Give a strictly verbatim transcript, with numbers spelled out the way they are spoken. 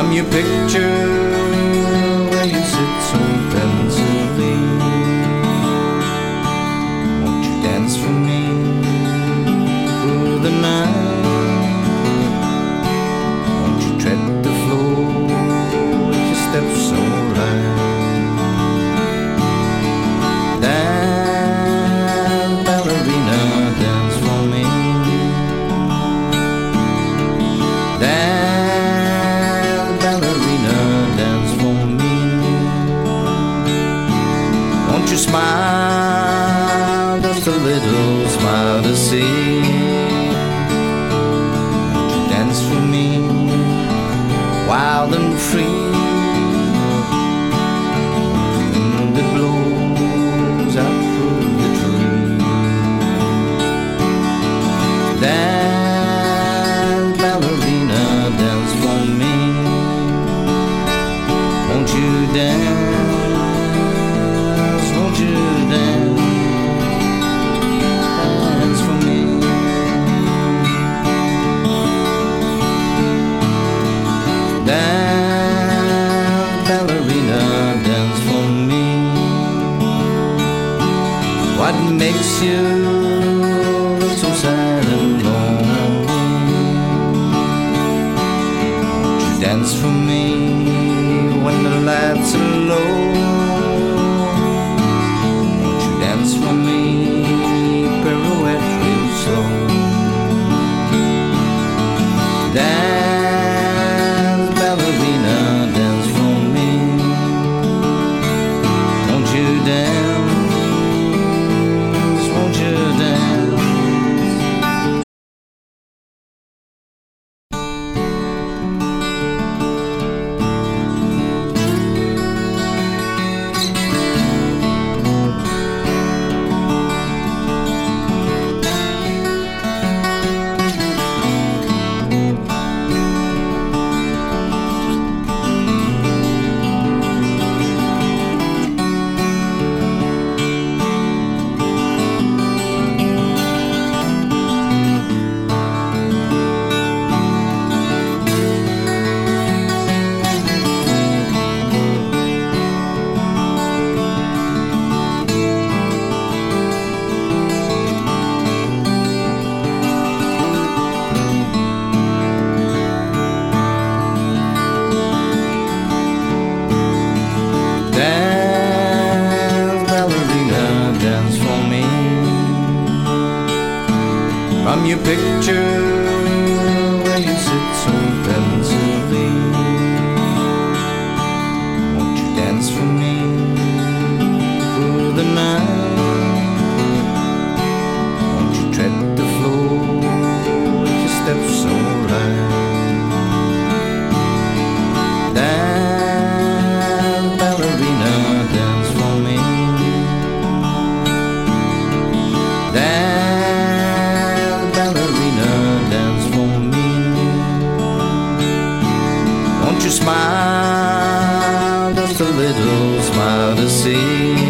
from your picture where you sit so pensively. Won't you dance for me through the night? Won't you tread the floor with your steps so light? Dance, ballerina, dance for me. Dance, ballerina, dance for me. Won't you smile, just a little smile to see? Won't you dance for me, wild and free? Wind that blows out through the trees. Dance, ballerina, dance for me. Won't you dance? Won't you dance? Dance for me. Dance, ballerina, dance for me. What makes you look so sad and lonely? Won't you dance for me when the lights are low? Won't you dance for me, pirouette real slow? Dance, ballerina, dance for me. Won't you dance? Won't you dance? Dance, ballerina, dance for me. From your picture where you sit so pensively. Won't you dance for me through the night? Won't you tread the floor with your steps so light? Dance, ballerina, dance for me. Dance, ballerina, dance for me. Won't you smile, just a little smile to see?